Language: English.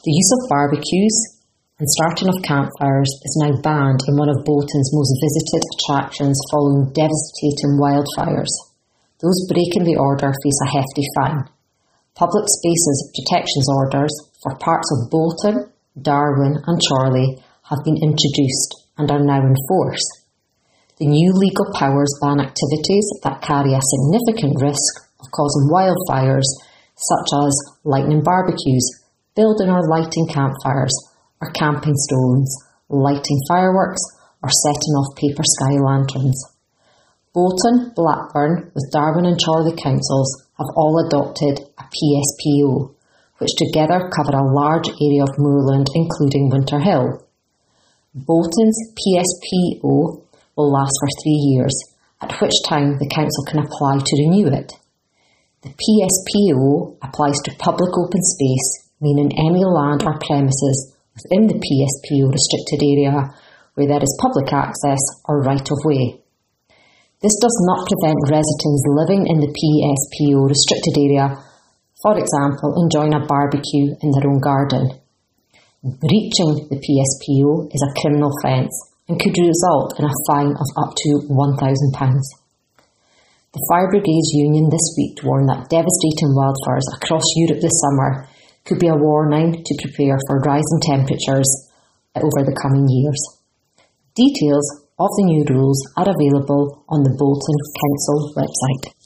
The use of barbecues and starting of campfires is now banned in one of Bolton's most visited attractions following devastating wildfires. Those breaking the order face a hefty fine. Public spaces protections orders for parts of Bolton, Darwin and Chorley have been introduced and are now in force. The new legal powers ban activities that carry a significant risk of causing wildfires, such as lighting barbecues, building or lighting campfires, or camping stones, lighting fireworks, or setting off paper sky lanterns. Bolton, Blackburn, with Darwin and Chorley councils have all adopted a PSPO, which together cover a large area of moorland including Winter Hill. Bolton's PSPO will last for 3 years, at which time the council can apply to renew it. The PSPO applies to public open space, meaning any land or premises within the PSPO restricted area where there is public access or right-of-way. This does not prevent residents living in the PSPO restricted area, for example, enjoying a barbecue in their own garden. Breaching the PSPO is a criminal offence and could result in a fine of up to £1,000. The Fire Brigades Union this week warned that devastating wildfires across Europe this summer could be a warning to prepare for rising temperatures over the coming years. Details of the new rules are available on the Bolton Council website.